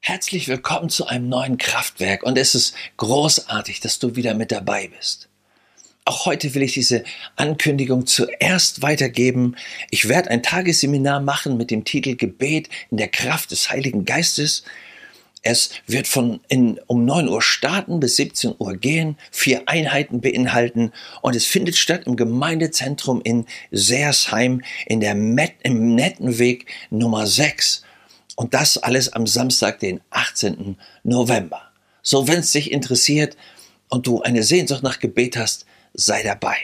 Herzlich willkommen zu einem neuen Kraftwerk und es ist großartig, dass du wieder mit dabei bist. Auch heute will ich diese Ankündigung zuerst weitergeben. Ich werde ein Tagesseminar machen mit dem Titel Gebet in der Kraft des Heiligen Geistes. Es wird um 9 Uhr starten, bis 17 Uhr gehen, 4 Einheiten beinhalten und es findet statt im Gemeindezentrum in Seersheim im Nettenweg Nummer 6. Und das alles am Samstag, den 18. November. So, wenn es dich interessiert und du eine Sehnsucht nach Gebet hast, sei dabei.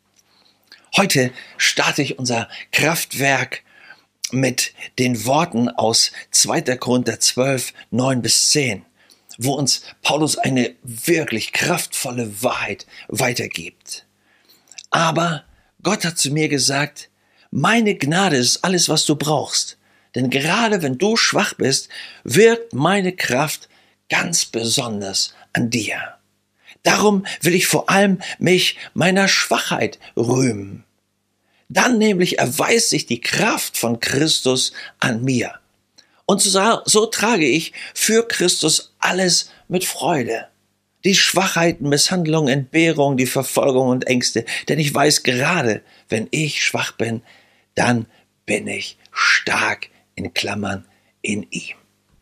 Heute starte ich unser Kraftwerk mit den Worten aus 2. Korinther 12, 9 bis 10, wo uns Paulus eine wirklich kraftvolle Wahrheit weitergibt. Aber Gott hat zu mir gesagt, meine Gnade ist alles, was du brauchst. Denn gerade wenn du schwach bist, wirkt meine Kraft ganz besonders an dir. Darum will ich vor allem mich meiner Schwachheit rühmen. Dann nämlich erweist sich die Kraft von Christus an mir. Und so trage ich für Christus alles mit Freude. Die Schwachheiten, Misshandlungen, Entbehrungen, die Verfolgung und Ängste. Denn ich weiß gerade, wenn ich schwach bin, dann bin ich stark in Klammern in ihm.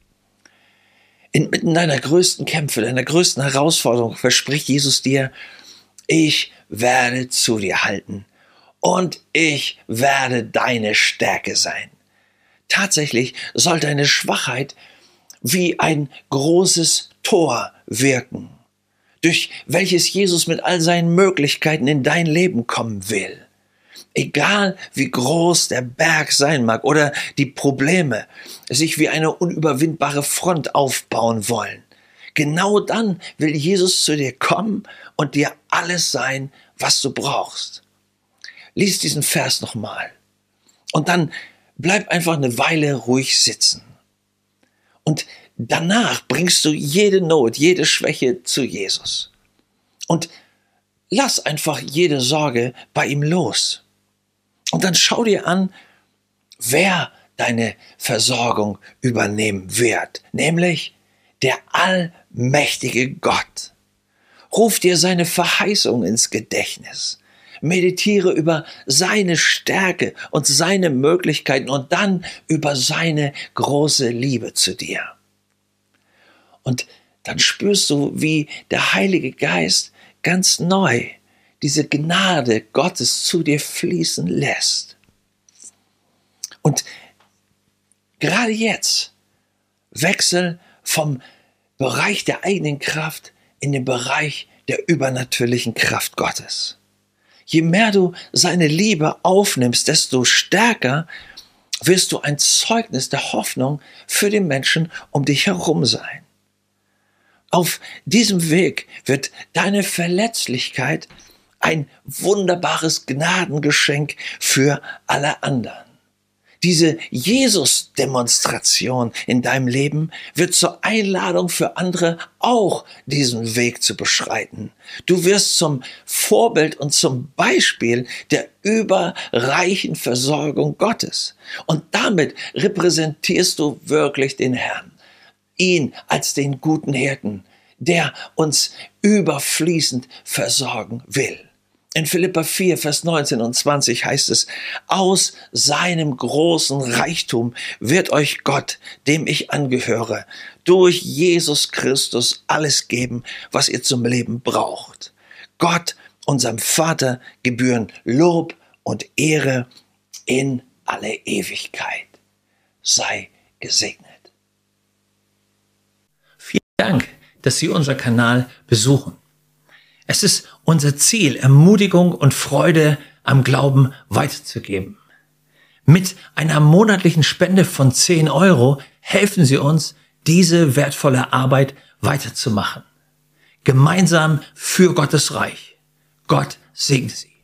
Inmitten deiner größten Kämpfe, deiner größten Herausforderung verspricht Jesus dir, ich werde zu dir halten und ich werde deine Stärke sein. Tatsächlich soll deine Schwachheit wie ein großes Tor wirken, durch welches Jesus mit all seinen Möglichkeiten in dein Leben kommen will. Egal wie groß der Berg sein mag oder die Probleme sich wie eine unüberwindbare Front aufbauen wollen. Genau dann will Jesus zu dir kommen und dir alles sein, was du brauchst. Lies diesen Vers nochmal und dann bleib einfach eine Weile ruhig sitzen. Und danach bringst du jede Not, jede Schwäche zu Jesus. Und lass einfach jede Sorge bei ihm los. Und dann schau dir an, wer deine Versorgung übernehmen wird, nämlich der allmächtige Gott. Ruf dir seine Verheißung ins Gedächtnis. Meditiere über seine Stärke und seine Möglichkeiten und dann über seine große Liebe zu dir. Und dann spürst du, wie der Heilige Geist ganz neu diese Gnade Gottes zu dir fließen lässt. Und gerade jetzt wechsel vom Bereich der eigenen Kraft in den Bereich der übernatürlichen Kraft Gottes. Je mehr du seine Liebe aufnimmst, desto stärker wirst du ein Zeugnis der Hoffnung für die Menschen um dich herum sein. Auf diesem Weg wird deine Verletzlichkeit ein wunderbares Gnadengeschenk für alle anderen. Diese Jesus-Demonstration in deinem Leben wird zur Einladung für andere, auch diesen Weg zu beschreiten. Du wirst zum Vorbild und zum Beispiel der überreichen Versorgung Gottes. Und damit repräsentierst du wirklich den Herrn, ihn als den guten Hirten, der uns überfließend versorgen will. In Philipper 4, Vers 19 und 20 heißt es, aus seinem großen Reichtum wird euch Gott, dem ich angehöre, durch Jesus Christus alles geben, was ihr zum Leben braucht. Gott, unserem Vater, gebühren Lob und Ehre in alle Ewigkeit. Sei gesegnet. Vielen Dank, dass Sie unseren Kanal besuchen. Es ist unser Ziel, Ermutigung und Freude am Glauben weiterzugeben. Mit einer monatlichen Spende von 10 € helfen Sie uns, diese wertvolle Arbeit weiterzumachen. Gemeinsam für Gottes Reich. Gott segne Sie.